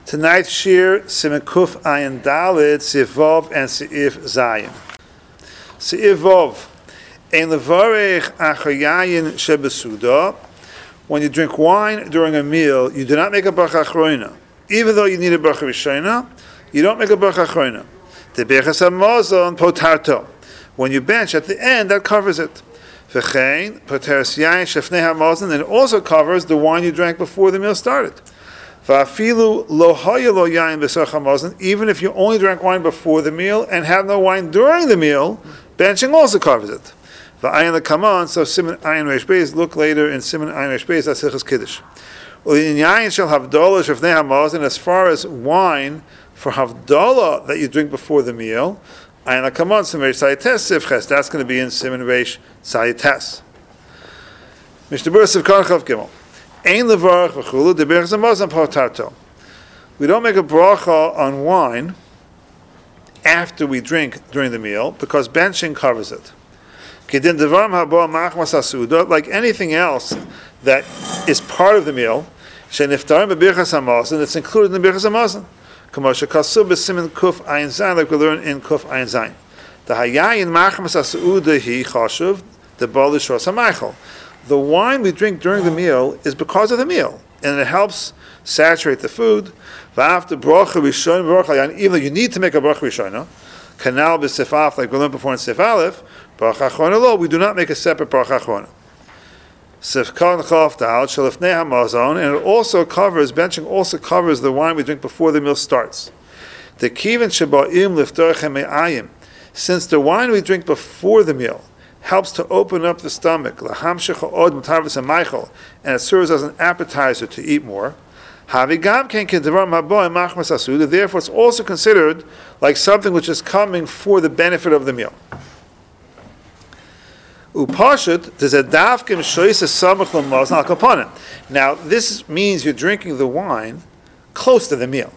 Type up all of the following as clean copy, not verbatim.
Tonight's shir, Siman Kuf Ayin Daled, Seif Vov and Seif Zayin. Seif Vov, Ein levarech achar yayin shebesuda. When you drink wine during a meal, you do not make a bracha achrona. Even though you need a bracha rishona, you don't make a bracha achrona. Tebeches hamazon potarto. When you bench at the end, that covers it. V'chein poteres yayin shefnei hamazon, and it also covers the wine you drank before the meal started. Va'afilu lo haya lo yayin b'sach hamazon. Even if you only drank wine before the meal and have no wine during the meal, benching also covers it. Va'ayin lekaman, so Siman Ayin Reish Beis, look later in Siman Ayin Reish Beis, that's Hilchos Kiddush. U'in yayin shel havdalah shefnei hamazon, as far as wine for havdalah that you drink before the meal, Ayin lekaman, Siman Reish Sayites Sivches, that's going to be in Siman Reish Sayites. Mishnah Berurah Sivkon Chav Gimel. Ein levarach v'chulu deberach hamazon potarto. We don't make a bracha on wine after we drink during the meal because benching covers it. Like anything else that is part of the meal, it's included in the birchas hamazon. Like we learn in Kuf Ayin Zayin. The hayayin machmas ha'seuda hi chashuv the balishros hamaychol. The wine we drink during the meal is because of the meal, and it helps saturate the food. Even though you need to make a bracha rishona, kanal b'sefaf, like we learned before in Sef Aleph, bracha achrona lo, we do not make a separate bracha achrona. Sefkan chaf dal shelefnei hamazon, and it also covers, benching also covers the wine we drink before the meal starts. The kivin sheba'im liftorchem me'ayim, since the wine we drink before the meal helps to open up the stomach, and it serves as an appetizer to eat more. Therefore, it's also considered like something which is coming for the benefit of the meal. Now, this means you're drinking the wine close to the meal.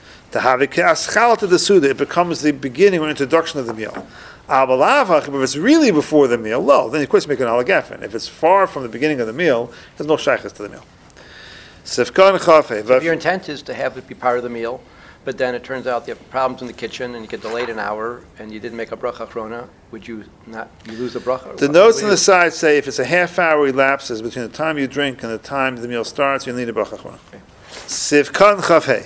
It becomes the beginning or introduction of the meal. If it's really before the meal, then of course you make an alagafen. If it's far from the beginning of the meal, there's no shaykhs to the meal. If your intent is to have it be part of the meal, but then it turns out you have problems in the kitchen and you get delayed an hour and you didn't make a bracha achrona, would you lose the bracha? The notes on the side say if it's a half hour elapses between the time you drink and the time the meal starts, you need a bracha achrona. Sivkan chafei.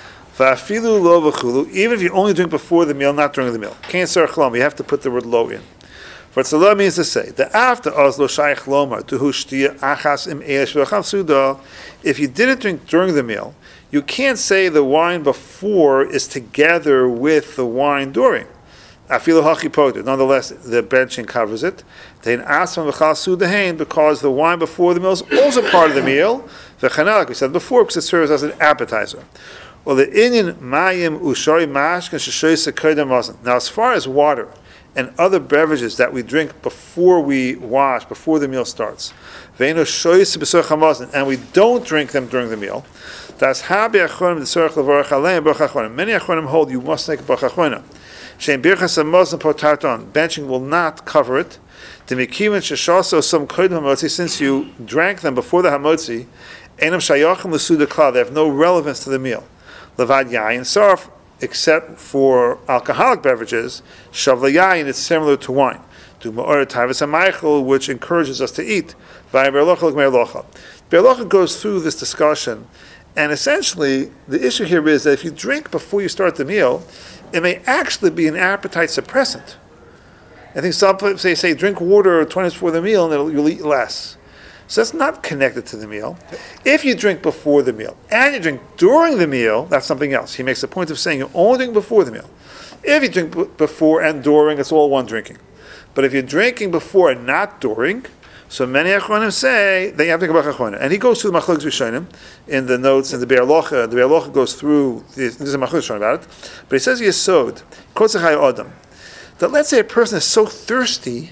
Even if you only drink before the meal, not during the meal. You have to put the word lo in. For tzala means to say, the after oslo shaykh lomar tuhu shtia achas im eish v'chav suda. If you didn't drink during the meal, you can't say the wine before is together with the wine during. Afilu hachi poter. Nonetheless, the benching covers it. Tein asman v'chal suda hain, because the wine before the meal is also part of the meal. V'chanal, like we said before, because it serves as an appetizer. Well, the Indian mayim ushari mashkan sheshoysa koydem mazon. Now, as far as water and other beverages that we drink before we wash, before the meal starts, ve'eno shoysa b'soch hamazon, and we don't drink them during the meal, that's habi achronim d'sorach levarach aleim bracha achronim. Many achronim hold you must make a bracha achrona. Shein birchas hamazon potarton. Benching will not cover it. Demikivan sheshaso some koydem hamotzi, since you drank them before the hamotzi, enam shayachim l'suda klal. They have no relevance to the meal. Levad yayin sarf, except for alcoholic beverages, shavla yayin, it's similar to wine. To ma'or tavis hamaychel, which encourages us to eat. V'ayim be'erlocha l'k me'erlocha. Be'erlocha goes through this discussion, and essentially the issue here is that if you drink before you start the meal, it may actually be an appetite suppressant. I think some people say drink water 20 minutes before the meal and you'll eat less. So that's not connected to the meal. If you drink before the meal and you drink during the meal, that's something else. He makes a point of saying you only drink before the meal. If you drink before and during, it's all one drinking. But if you're drinking before and not during, so many achronim say that you have to make a bracha achrona. And he goes through the machlokes rishonim in the notes in the Be'er Locha. The Be'er Locha goes through, there's a machlokes rishonim about it, but he says yesod, kotzachai adam, that let's say a person is so thirsty,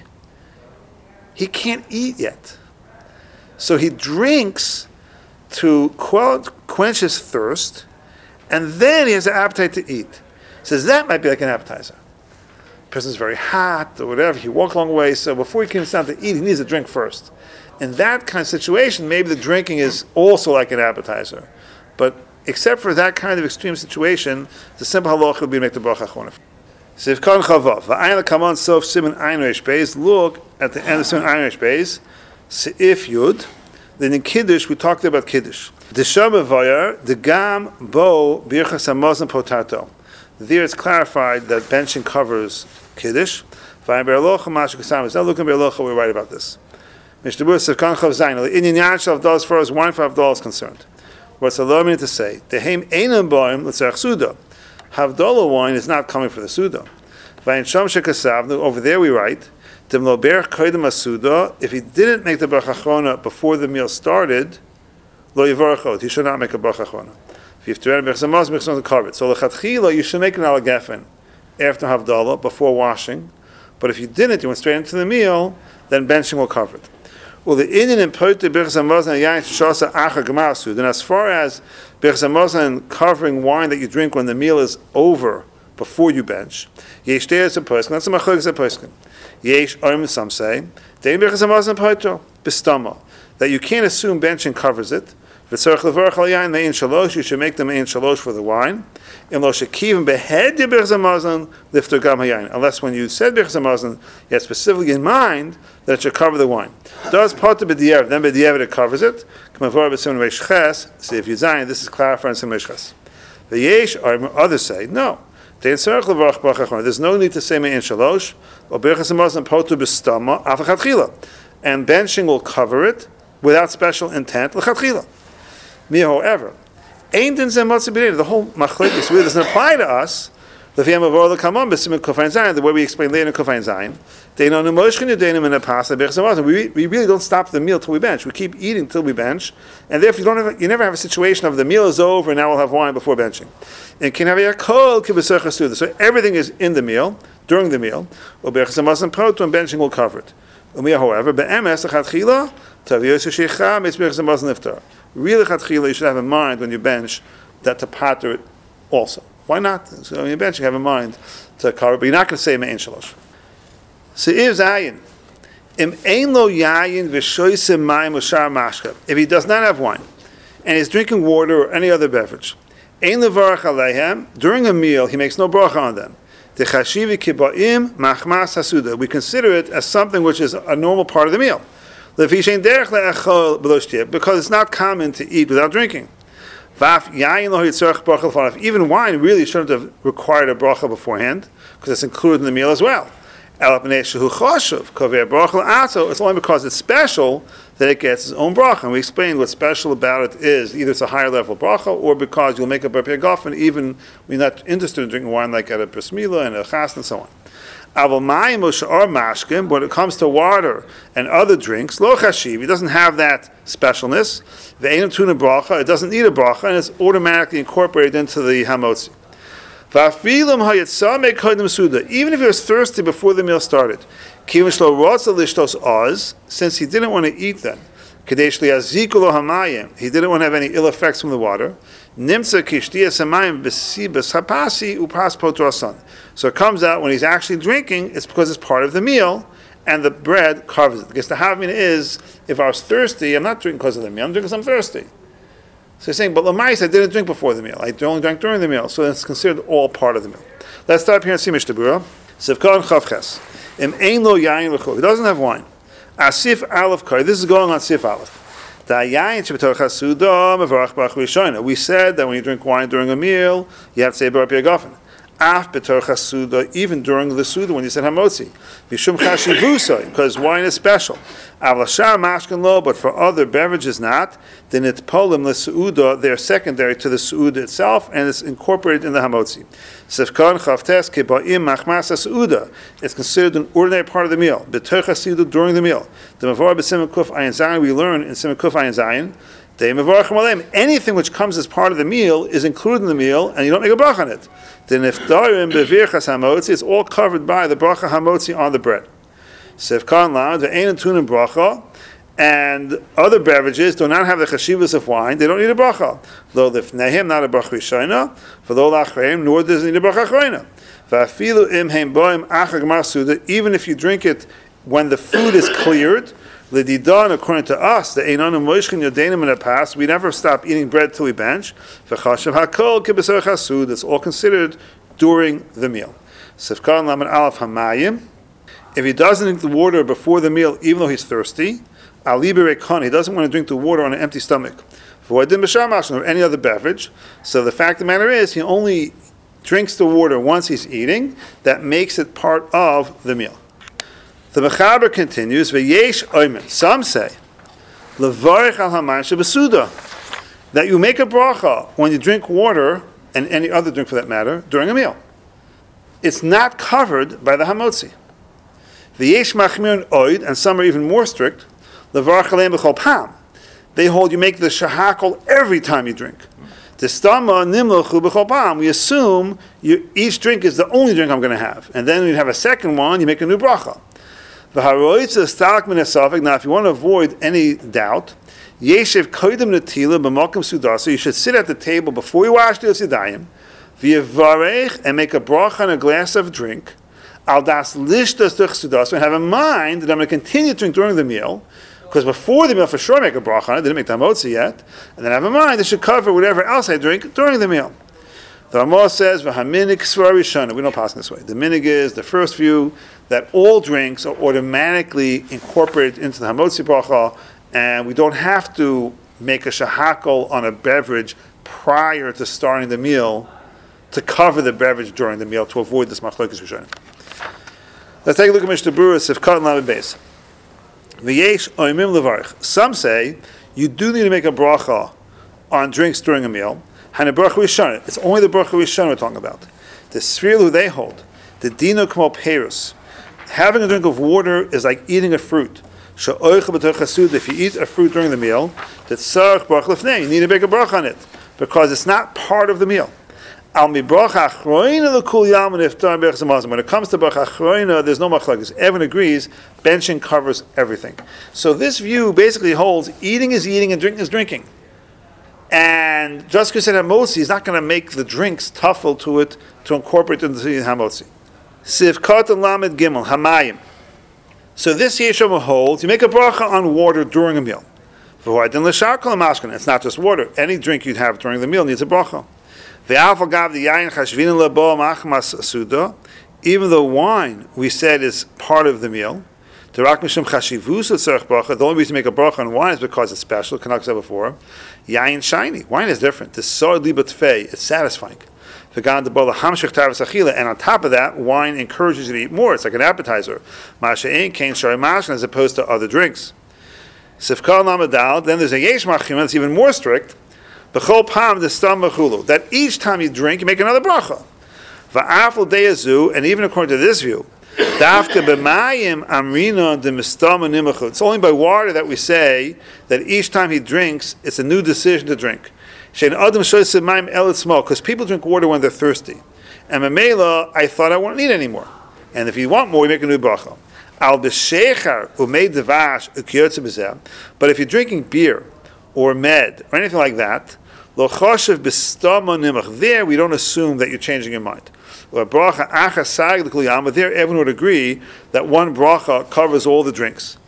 he can't eat yet. So he drinks to quench his thirst, and then he has an appetite to eat. Says that might be like an appetizer. The person's very hot or whatever, he walked a long way, so before he comes down to eat, he needs a drink first. In that kind of situation, maybe the drinking is also like an appetizer. But except for that kind of extreme situation, the simple halacha would be to make the bracha achronah. Sivkan chavav, va'ayin l'kamon sof siman ayin reish beis, look at the end of siman ayin reish beis, seif yud, then in Kiddush, we talked about Kiddush. The Shamavayar, the Gam Bo Birchas Hamazon Potato. There it's clarified that benching covers Kiddush. Now look in Be'alocha, we write about this. Mishnah Sivkan Chav Zayin, in Yinyan Shal Avdal as far as wine for Avdal is concerned. What's allowed me to say? Dehem Einam Boim L'tzarech Suda. Havdalah wine is not coming for the Suda. Vayin Sham Shekasavnu, over there we write, if he didn't make the bracha achrona before the meal started, lo yivarachot, he should not make a bracha achrona. If you have to run bechzamaz, bechzamaz cover it. So lechatchila, you should make an alagafen after havdalah, before washing. But if you didn't, you went straight into the meal, then benching will cover it. Well, the Indian and pote bechzamaz and yain shasa acha gemasu. Then, as far as bechzamaz and covering wine that you drink when the meal is over, before you bench, yesh teres a poskin. That's a machlokas a poskin. Yesh some say that you can't assume benching covers it. You should make them ein shalosh for the wine. Unless when you said bechzamazon, you had specifically in mind that it should cover the wine. Does pata b'diavad, then b'diavad it covers it. See if you zayin, this is clarified in some meshches. The yesh others say no. There's no need to say me'en shalosh or birchas hamazon potu b'stama afachatchila, and benching will cover it without special intent l'chatchila. Me, however, ain't in the whole machlekes really doesn't apply to us. The way we explain later in Kofain Zayin, we really don't stop the meal till we bench. We keep eating till we bench, and therefore you never have a situation of the meal is over and now we'll have wine before benching. So everything is in the meal during the meal. And benching will cover it. However, really you should have in mind when you bench that to pater it also. Why not? So when you bench, you have in mind to cover, but you're not going to say me'en shalosh. So if zayin, im ein lo yayin v'shoyse mayim u'shar mashka, if he does not have wine and he's drinking water or any other beverage, ein levarach aleihem, during a meal he makes no bracha on them. Techashivi kibaim machmas hasuda. We consider it as something which is a normal part of the meal. Because it's not common to eat without drinking. Even wine really shouldn't have required a bracha beforehand, because it's included in the meal as well. It's only because it's special that it gets its own bracha. And we explained what's special about it is either it's a higher level bracha, or because you'll make a bar gafen even when you're not interested in drinking wine, like at a bris milah and a chas and so on. When it comes to water and other drinks, lo chashiv, it doesn't have that specialness. Ve'enim tuna bracha, it doesn't need a bracha, and it's automatically incorporated into the hamotzi. Even if he was thirsty before the meal started, since he didn't want to eat then, he didn't want to have any ill effects from the water. So it comes out when he's actually drinking, it's because it's part of the meal, and the bread covers it. Because the havmina is, if I was thirsty, I'm not drinking because of the meal, I'm drinking because I'm thirsty. So he's saying, but Lamais, I didn't drink before the meal. I only drank during the meal. So it's considered all part of the meal. Let's start here and see Mishnah. Sivkan Chavches. Im ein lo yayin l'chol. He doesn't have wine. Asif Aleph Koi. This is going on Sif Aleph. We said that when you drink wine during a meal, you have to say Bar Piagafen. Even during the Suda, when you said Hamotzi. Because wine is special. But for other beverages not, then it's polim l'su'uda, they're secondary to the su'uda itself, and it's incorporated in the Hamotzi. It's considered an ordinary part of the meal. During the meal. The Mavar b'Siman Kuf Ayin Zayin, we learn in Siman Kuf Ayin Zayin, anything which comes as part of the meal is included in the meal, and you don't make a bracha on it. Then if darim bevirchas hamotzi, it's all covered by the bracha hamotzi on the bread. Sefkan lam ve'ein tunim bracha, and other beverages do not have the chashivas of wine. They don't need a bracha. Though lifnehem not a bracha rishona, for lo lachreim nor does it need a bracha achrona. Va'afilu im heim boim achar gemar suda. Even if you drink it when the food is cleared, L'didan, according to us, the Einanu Moishkin Yodenim in the past, we never stop eating bread till we bench. V'chashav hakol kibasar chasud. It's all considered during the meal. Sifkan laman alaf hamayim. If he doesn't drink the water before the meal, even though he's thirsty, alibe rekon, he doesn't want to drink the water on an empty stomach. V'odim b'shamash or any other beverage. So the fact of the matter is, he only drinks the water once he's eating. That makes it part of the meal. The Mechaber continues, V'yesh oimen. Some say, Levarich al hamayim shebesuda, that you make a bracha when you drink water, and any other drink for that matter, during a meal. It's not covered by the hamotzi. V'yesh machmir oid, and some are even more strict, Levarich aleim b'chol pam. They hold you make the shahakol every time you drink. The stama nimlochu b'chol pam. We assume each drink is the only drink I'm going to have. And then when you have a second one, you make a new bracha. Now, if you want to avoid any doubt, yeshiv koydem netila b'malkim sudasa, you should sit at the table before you wash the yadayim, v'yevarech, and make a bracha on a glass of drink, al das lishtas duch sudasa, and have in mind that I'm going to continue to drink during the meal, because before the meal for sure I make a bracha on it, didn't make the hamotzi yet, and then have in mind it should cover whatever else I drink during the meal. The Ramah says, "V'haminig svarishana." We don't pass this way. The minig is the first view that all drinks are automatically incorporated into the hamotzi bracha, and we don't have to make a shahakol on a beverage prior to starting the meal to cover the beverage during the meal to avoid this machlokes rishonim. Let's take a look at Mishnah Berurah Sifkat and Lamed Beis. V'yesh oimim levarich. Some say you do need to make a bracha on drinks during a meal. It's only the bracha rishon we're talking about. The sfir who they hold, the dino kmo perus. Having a drink of water is like eating a fruit. If you eat a fruit during the meal, you need to make a bracha on it because it's not part of the meal. When it comes to bracha achroina, there's no machlokes. Everyone agrees benching covers everything. So this view basically holds eating is eating and drinking is drinking. And just because it's hamotzi is not going to make the drinks tuffle to it to incorporate into the hamotzi. Sivkat and lamed gimel hamayim. So this yeshom holds you make a bracha on water during a meal. It's not just water. Any drink you'd have during the meal needs a bracha. Even though wine we said is part of the meal. The only reason to make a bracha on wine is because it's special. Canuck said before. Yain shiny. Wine is different. The sod libat fei. It's satisfying. And on top of that, wine encourages you to eat more. It's like an appetizer. As opposed to other drinks. Then there's a yesh machim that's even more strict. That each time you drink, you make another bracha. And even according to this view, it's only by water that we say that each time he drinks, it's a new decision to drink. Because people drink water when they're thirsty. And Mamela, I thought I won't need any more. And if you want more, we make a new bracha. But if you're drinking beer or med or anything like that, there we don't assume that you're changing your mind. But there everyone would agree that one bracha covers all the drinks.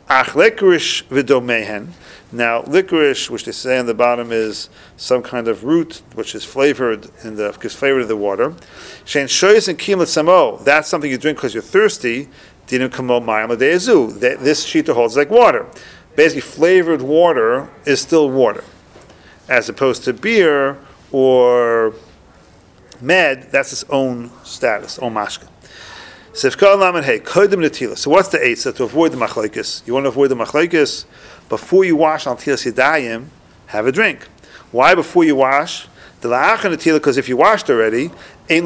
Now, licorice, which they say on the bottom is some kind of root which is flavored gives flavor to the water. That's something you drink because you're thirsty. This shita holds like water. Basically, flavored water is still water, as opposed to beer or med. That's its own status, own mashka. So what's the eitzah to avoid the machlokes? You want to avoid the machlokes? Before you wash on tilas yadayim, have a drink. Why before you wash? Because if you washed already, you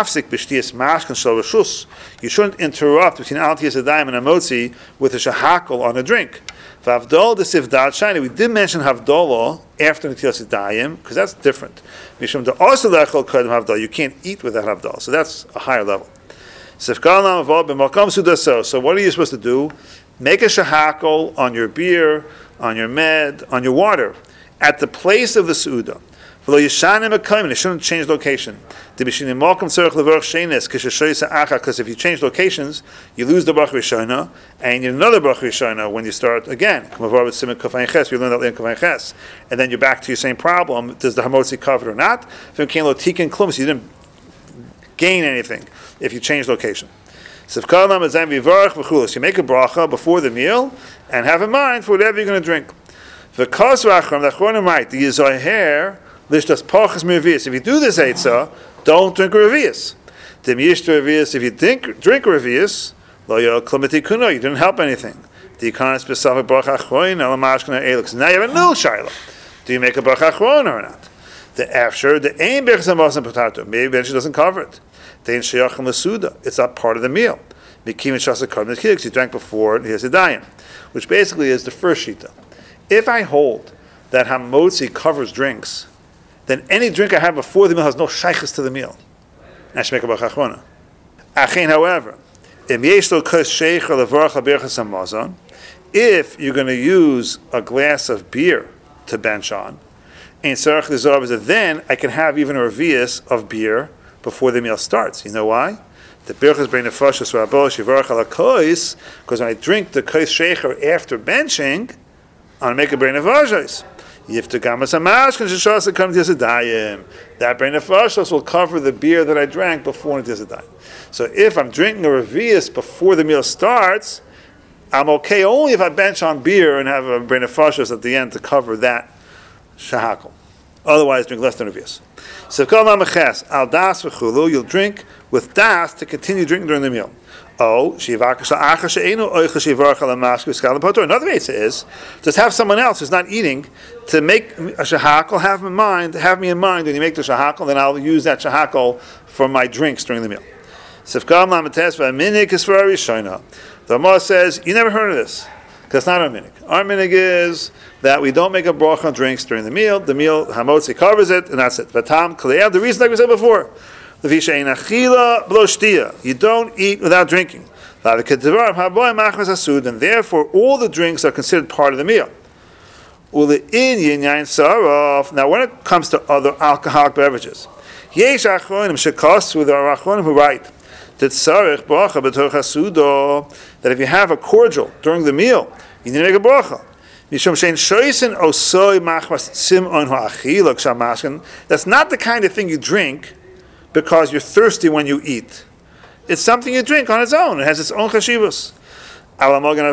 shouldn't interrupt between al tilas yadayim and a motzi with a shahakol on a drink. We did mention havdalah after netilas yadayim because that's different. You can't eat without havdalah, so that's a higher level. So what are you supposed to do? Make a shahakol on your beer, on your med, on your water, at the place of the su'udah. It shouldn't change location. Because if you change locations, you lose the bracha rishona, and you need another bracha rishona when you start again. You learn that in Kavayin Ches, and then you're back to your same problem. Does the hamotzi cover it or not? You didn't gain anything if you change location. So you make a bracha before the meal, and have in mind for whatever you're going to drink. The Achronim write the Yizoher. If you do this eitzah, don't drink revius. If you drink revius, you didn't help anything. Now you have a new shaila. Do you make a bracha achrona or not? The after the ain berchas potato. Maybe then she doesn't cover it. It's not part of the meal. You drank before, and here's a dayan, which basically is the first shita. If I hold that hamotzi covers drinks, then any drink I have before the meal has no shaykhs to the meal. I should make a bracha achrona. However, if you're going to use a glass of beer to bench on, then I can have even a revius of beer before the meal starts. You know why? The birchas bring the fashas rabbo shivarach ala kois, because when I drink the kois shecher after benching, I'm going to make a brain of vajos. That brain of fashos will cover the beer that I drank before it is a dime. So if I'm drinking a revius before the meal starts, I'm okay only if I bench on beer and have a brain of fashos at the end to cover that shahakal. Otherwise, drink less than revius. So al das v'chulu, you'll drink with das to continue drinking during the meal. Another way is just have someone else who's not eating to make a shahakal. Have me in mind when you make the shahakal. Then I'll use that shahakal for my drinks during the meal. The Ramah says you never heard of this because it's not our minig. Our minig is that we don't make a bracha on drinks during the meal. The meal hamotzi covers it, and that's it. Vatam kalei. The reason, like we said before. You don't eat without drinking. And therefore, all the drinks are considered part of the meal. Now, when it comes to other alcoholic beverages, there's Achronim who write that if you have a cordial during the meal, you need to make a bracha. That's not the kind of thing you drink because you're thirsty when you eat. It's something you drink on its own. It has its own chashivos. Magen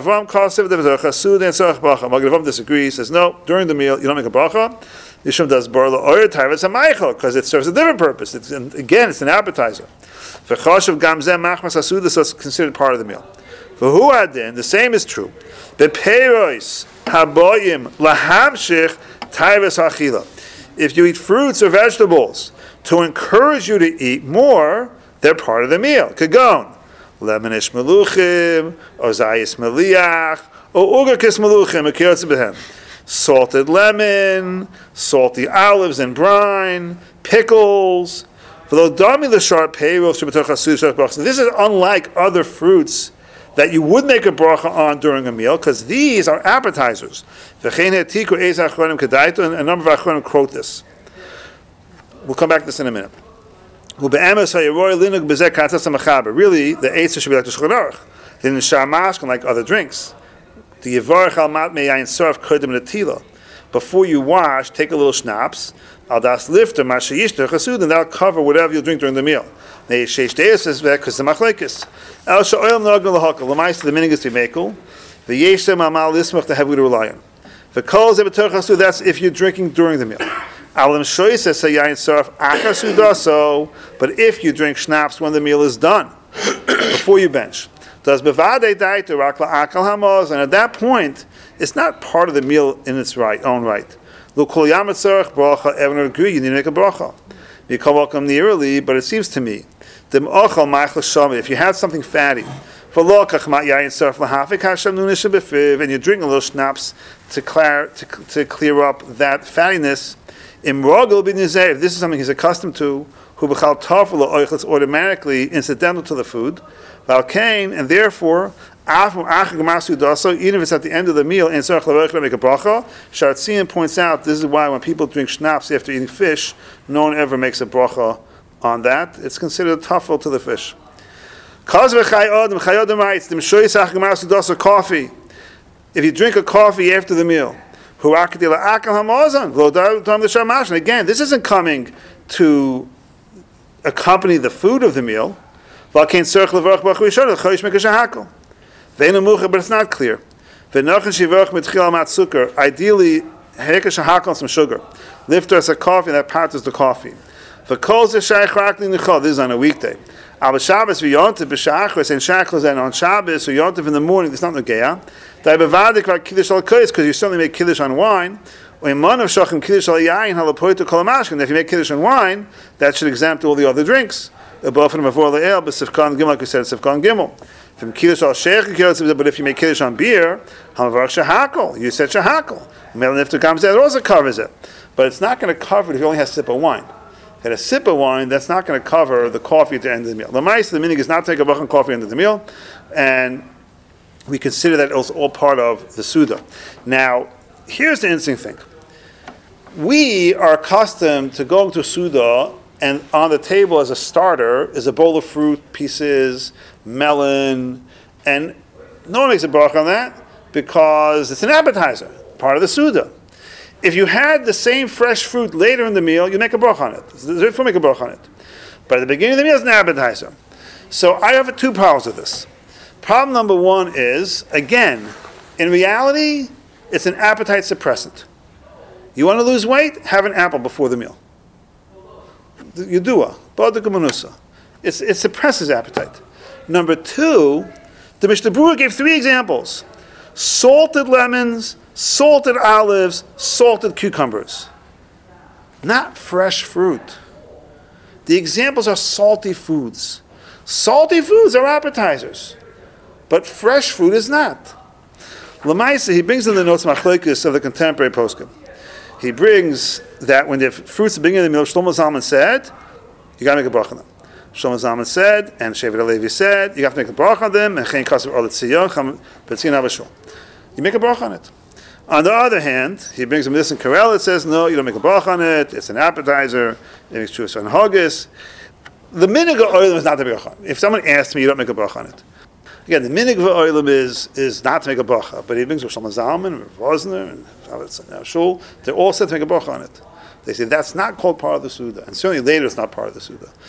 Avraham disagrees, says no, during the meal you don't make a bracha. Yishum does because it serves a different purpose. It's an appetizer. So it's considered part of the meal. The same is true. If you eat fruits or vegetables to encourage you to eat more, they're part of the meal. Kagon, lemonish meluchim, ozayis meliach, or ugarkis meluchim, behem. Salted lemon, salty olives and brine, pickles. This is unlike other fruits that you would make a bracha on during a meal, because these are appetizers. And a number of Achronim quote this. We'll come back to this in a minute. Really, the Eitzah should be like the Shulchan Aruch. Then the Shamash like other drinks. The Yevarech al mat me'yayin sarf kodem netila. Before you wash, take a little schnapps. Al das lifter mashayishter chasud, and that'll cover whatever you drink during the meal. Ne'yeshesh deis is because the machlekes. El sha'oyam nagel lahakal. L'mayis the minig is to mekel. V'yeshem amal lismach to have we to rely on. V'kol zebetor chasud. That's if you're drinking during the meal. Alam shoy says yayin sarf achasudaso. But if you drink schnapps when the meal is done, before you bench. Does bevade daita rakla akal hamos, and at that point, it's not part of the meal in its own right. L'kol yamet tzarich bracha, everyone would agree you need to make a bracha. You come welcome nearly, but it seems to me, dem ochal ma'achal shami, if you have something fatty, v'lo kachmat yayin tzarich lahafik hasham nunisha befiv, and you drink a little schnapps to clear up that fattiness, imrogel b'nizeh, if this is something he's accustomed to, hu b'chal tafel oich, it's automatically incidental to the food, and therefore, Even if it's at the end of the meal, and make a bracha. Sharatzian points out this is why when people drink schnapps after eating fish, no one ever makes a bracha on that. It's considered a tuffle to the fish. Coffee. If you drink a coffee after the meal, again, this isn't coming to accompany the food of the meal. But it's not clear. Ideally, some sugar. Lift us a coffee, that part is the coffee. This is on a weekday. And Shabbos and on Shabbos or Yontif in the morning, there's not Nagea. Because you certainly make Kiddush on wine. If you make Kiddush on wine, that should exempt all the other drinks. Like we said, Sifkan Gimel. But if you make Kiddush on beer, you said Shahakal. That also covers it. But it's not going to cover it if you only have a sip of wine. At a sip of wine, that's not going to cover the coffee at the end of the meal. The minig is not to take a bracha on coffee at the end of the meal, and we consider that also all part of the Suda. Now, here's the interesting thing. We are accustomed to going to Suda, and on the table as a starter is a bowl of fruit, pieces, melon, and no one makes a bracha on that because it's an appetizer, part of the Suda. If you had the same fresh fruit later in the meal, you make a bracha on it. Therefore, make a bracha on it. But at the beginning of the meal, it's an appetizer. So I have two problems with this. Problem number one is, again, in reality, it's an appetite suppressant. You want to lose weight? Have an apple before the meal. Yudua, Ba'aduk Manusa. It suppresses appetite. Number two, the Mishnah Berurah gave three examples. Salted lemons, salted olives, salted cucumbers. Not fresh fruit. The examples are salty foods. Salty foods are appetizers. But fresh fruit is not. Lamaisa, he brings in the notes machlekes of the contemporary poskim. He brings that when the fruits at the beginning of the meal, Shlomo Zalman said, you got to make a bracha on them. Shlomo Zalman said, and Shevet HaLevi said, you have to make a bracha on them, and Chen Kasav Olet Tziyah, Betzin Avashol. You make a bracha on it. On the other hand, he brings him this in Karel, it says, no, you don't make a bracha on it, it's an appetizer, it makes true on Haggis. The minig of oilam is not to make a bracha. If someone asks me, you don't make a bracha on it. Again, the minig of oilam is not to make a bracha, but he brings Shlomo Zalman, and Vosner, and Shul, they're all said to make a bracha on it. They say that's not called part of the Suda, and certainly later it's not part of the Suda.